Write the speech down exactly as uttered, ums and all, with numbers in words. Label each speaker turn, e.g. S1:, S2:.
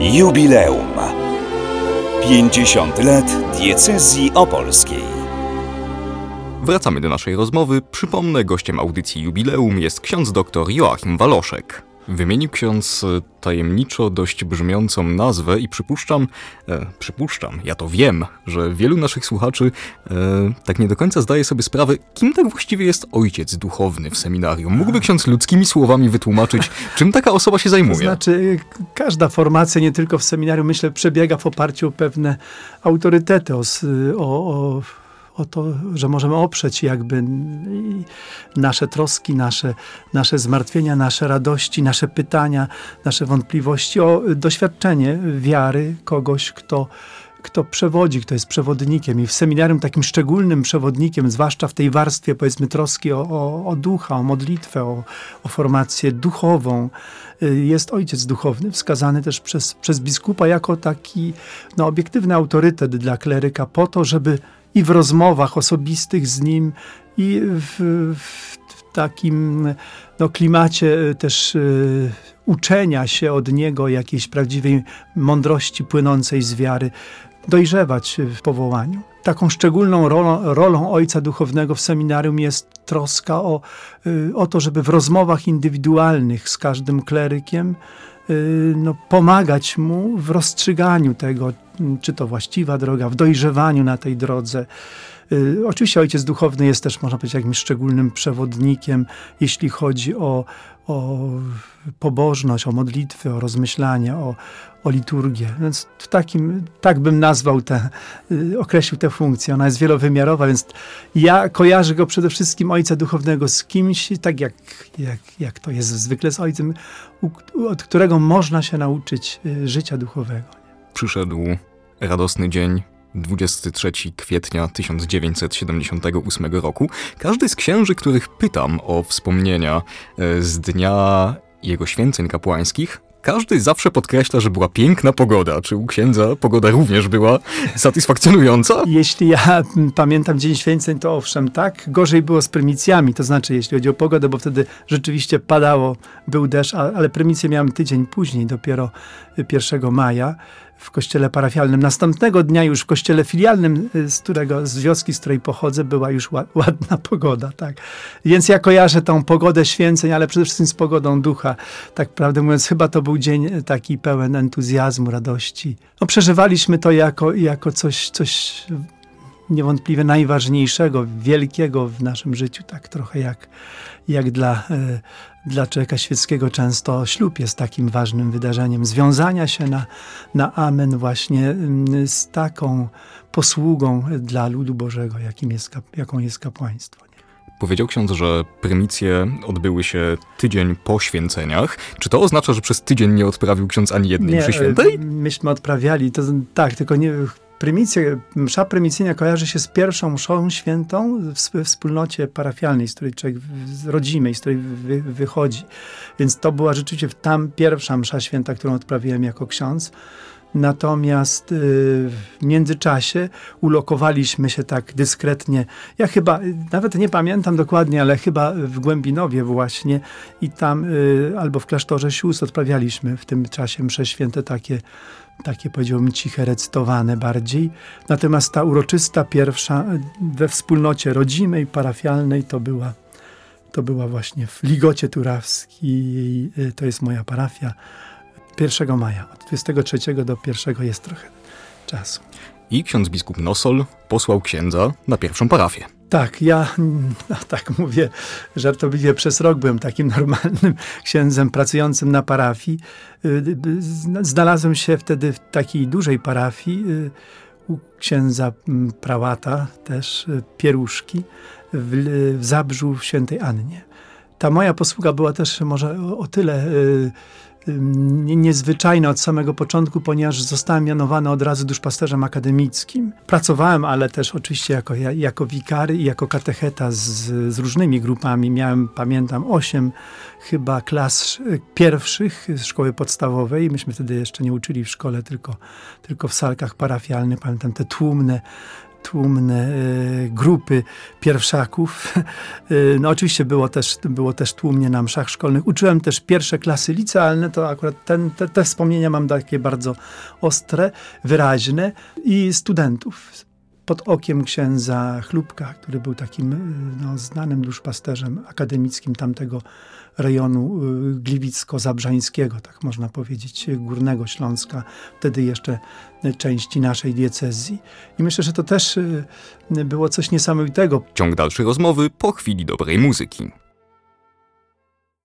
S1: Jubileum. pięćdziesiąt lat diecezji opolskiej.
S2: Wracamy do naszej rozmowy. Przypomnę, gościem audycji Jubileum jest ksiądz dr Joachim Waloszek. Wymienił ksiądz tajemniczo dość brzmiącą nazwę i przypuszczam, e, przypuszczam, ja to wiem, że wielu naszych słuchaczy e, tak nie do końca zdaje sobie sprawę, kim tak właściwie jest ojciec duchowny w seminarium. Mógłby ksiądz ludzkimi słowami wytłumaczyć, czym taka osoba się zajmuje?
S3: To znaczy, każda formacja, nie tylko w seminarium, myślę, przebiega w oparciu o pewne autorytety, o, o, o o to, że możemy oprzeć jakby nasze troski, nasze, nasze zmartwienia, nasze radości, nasze pytania, nasze wątpliwości, o doświadczenie wiary kogoś, kto, kto przewodzi, kto jest przewodnikiem. I w seminarium takim szczególnym przewodnikiem, zwłaszcza w tej warstwie, powiedzmy, troski o, o, o ducha, o modlitwę, o, o formację duchową, jest ojciec duchowny, wskazany też przez, przez biskupa jako taki no, obiektywny autorytet dla kleryka po to, żeby i w rozmowach osobistych z nim, i w, w takim no, klimacie też y, uczenia się od niego jakiejś prawdziwej mądrości płynącej z wiary, dojrzewać w powołaniu. Taką szczególną rolą, rolą ojca duchownego w seminarium jest troska o, y, o to, żeby w rozmowach indywidualnych z każdym klerykiem y, no, pomagać mu w rozstrzyganiu tego, czy to właściwa droga, w dojrzewaniu na tej drodze. Y, oczywiście ojciec duchowny jest też, można powiedzieć, jakimś szczególnym przewodnikiem, jeśli chodzi o, o pobożność, o modlitwę, o rozmyślanie, o, o liturgię. Więc w takim, tak bym nazwał tę, y, określił tę funkcję. Ona jest wielowymiarowa, więc ja kojarzę go przede wszystkim ojca duchownego z kimś, tak jak, jak, jak to jest zwykle z ojcem, u, od którego można się nauczyć y, życia duchowego.
S2: Przyszedł radosny dzień, dwudziestego trzeciego kwietnia tysiąc dziewięćset siedemdziesiątego ósmego roku. Każdy z księży, których pytam o wspomnienia z dnia jego święceń kapłańskich, każdy zawsze podkreśla, że była piękna pogoda. Czy u księdza pogoda również była satysfakcjonująca?
S3: Jeśli ja pamiętam Dzień Święceń, to owszem, tak. Gorzej było z prymicjami, to znaczy jeśli chodzi o pogodę, bo wtedy rzeczywiście padało, był deszcz, ale prymicję miałem tydzień później, dopiero pierwszego maja w kościele parafialnym. Następnego dnia już w kościele filialnym, z którego, z wioski, z której pochodzę, była już ładna pogoda, tak. Więc ja kojarzę tą pogodę święceń, ale przede wszystkim z pogodą ducha. Tak prawdę mówiąc, chyba to był dzień taki pełen entuzjazmu, radości. No, przeżywaliśmy to jako, jako coś, coś niewątpliwie najważniejszego, wielkiego w naszym życiu, tak trochę jak, jak dla, dla człowieka świeckiego często ślub jest takim ważnym wydarzeniem związania się na, na amen właśnie z taką posługą dla ludu Bożego, jakim jest, jaką jest kapłaństwo.
S2: Powiedział ksiądz, że prymicje odbyły się tydzień po święceniach. Czy to oznacza, że przez tydzień nie odprawił ksiądz ani jednej mszy świętej?
S3: Myśmy odprawiali, to tak, tylko nie... Prymicje, msza prymicyjna kojarzy się z pierwszą mszą świętą w wspólnocie parafialnej, z której człowiek, rodzimej, z której wy, wychodzi. Więc to była rzeczywiście tam pierwsza msza święta, którą odprawiłem jako ksiądz. Natomiast y, w międzyczasie ulokowaliśmy się tak dyskretnie. Ja chyba, nawet nie pamiętam dokładnie, ale chyba w Głębinowie właśnie i tam y, albo w klasztorze sióstr odprawialiśmy w tym czasie msze święte takie, takie powiedziałbym ciche, recytowane bardziej. Natomiast ta uroczysta pierwsza we wspólnocie rodzimej, parafialnej to była, to była właśnie w Ligocie Turawskiej. To jest moja parafia. pierwszego maja. Od dwudziestego trzeciego do pierwszego jest trochę czasu.
S2: I ksiądz biskup Nosol posłał księdza na pierwszą parafię.
S3: Tak, ja no, tak mówię żartobliwie, przez rok byłem takim normalnym księdzem pracującym na parafii. Znalazłem się wtedy w takiej dużej parafii u księdza prałata, też Pieruszki, w, w Zabrzu w Świętej Annie. Ta moja posługa była też może o, o tyle niezwyczajne od samego początku, ponieważ zostałem mianowany od razu duszpasterzem akademickim. Pracowałem, ale też oczywiście jako, jako wikary i jako katecheta z, z różnymi grupami. Miałem, pamiętam, osiem chyba klas pierwszych szkoły podstawowej. Myśmy wtedy jeszcze nie uczyli w szkole, tylko, tylko w salkach parafialnych. Pamiętam te tłumne tłumne e, grupy pierwszaków. E, no oczywiście było też, było też tłumnie na mszach szkolnych. Uczyłem też pierwsze klasy licealne, to akurat ten, te, te wspomnienia mam takie bardzo ostre, wyraźne. I studentów pod okiem księdza Chlubka, który był takim no, znanym duszpasterzem akademickim tamtego rejonu gliwicko-zabrzańskiego, tak można powiedzieć, Górnego Śląska, wtedy jeszcze części naszej diecezji. I myślę, że to też było coś niesamowitego.
S2: Ciąg dalszy rozmowy po chwili dobrej muzyki.